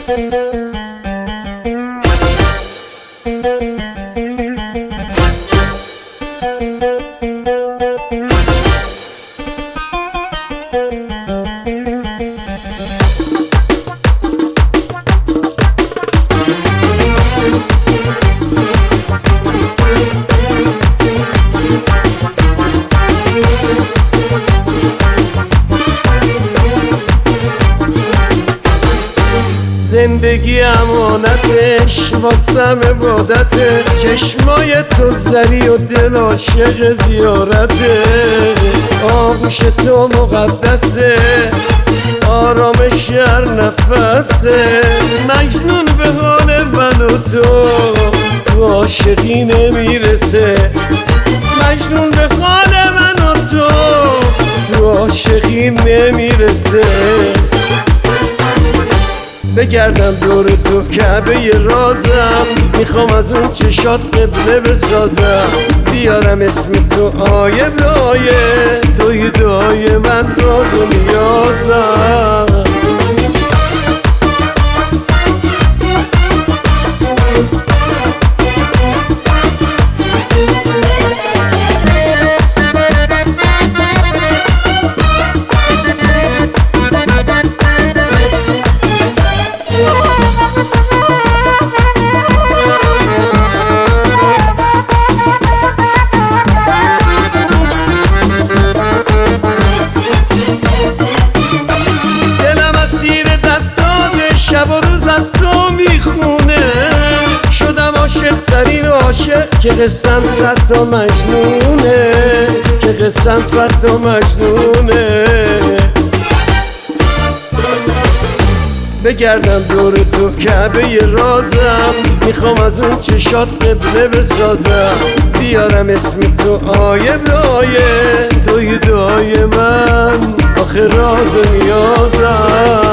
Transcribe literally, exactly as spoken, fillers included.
زندگی امانتش واسم عبادته، چشمای تو زری و دل عاشق زیارته. آغوش تو مقدسه، آرامش هر نفسه. مجنون به حال من و تو تو عاشقی نمیرسه. مجنون به حال من و تو تو عاشقی نمیرسه. بگردم دور تو کعبه رازم، میخوام از اون چشات قبله بسازم. بیارم اسم تو آیه به آیه، توی دعای من راز و نیازم. شب و روز از تو میخونه، شدم عاشق ترین عاشق که قصم صد تا مجنونه، که قصم صد تا مجنونه. بگردم دور تو کعبه رازم، میخوام از اون چشات قبله بسازم. بیارم اسم تو آیه به آیه، توی دعای من آخه راز و نیازم.